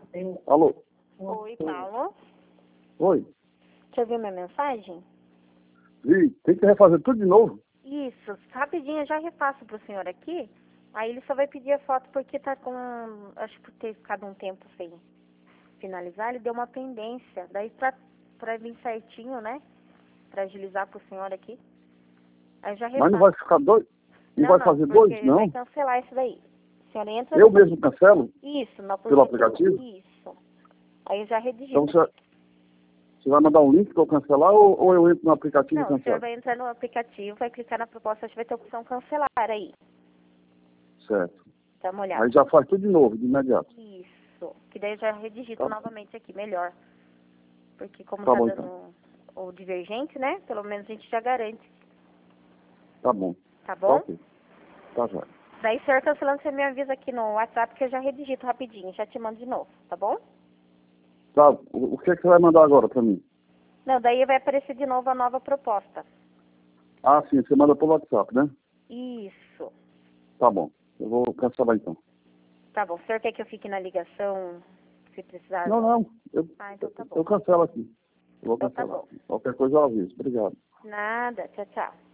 Alô? Oi, Paulo. Oi? Você ouviu minha mensagem? Vi, tem que refazer tudo de novo? Isso, rapidinho eu já repasso pro senhor aqui. Aí ele só vai pedir a foto porque tá com, acho que por ter ficado um tempo sem finalizar, ele deu uma pendência. Daí pra vir certinho, né? Pra agilizar pro senhor aqui. Aí já repasso. Mas não vai ficar dois? Não vai fazer dois, porque não? vai cancelar isso daí. O senhor entra Eu mesmo cancelo? Isso, no Pelo aplicativo? Isso. Aí eu já redigi. Então você vai mandar um link para eu cancelar ou eu entro no aplicativo e Não, o senhor cancelo? vai entrar no aplicativo, vai clicar na proposta, acho que vai ter a opção cancelar aí. Certo. Dá uma olhada. Aí já faz tudo de novo, de imediato. Isso. Que daí eu já redigito Tá. novamente aqui, melhor. Porque como Tá tá bom, dando então. o divergente, né? Pelo menos a gente já garante. Tá bom. Tá Tá bom? ok. Tá já. Daí, o senhor cancelando, você me avisa aqui no WhatsApp que eu já redigito rapidinho. Já te mando de novo, tá bom? Tá, o que é que você vai mandar agora para mim? Não, daí vai aparecer de novo a nova proposta. Ah, sim, você manda pelo WhatsApp, né? Isso. Tá bom. Eu vou cancelar então. Tá bom. O senhor quer que eu fique na ligação se precisar? Não. Então tá bom. Eu cancelo aqui. Eu vou Então tá cancelar. bom. Qualquer coisa eu aviso. Obrigado. Nada. Tchau, tchau.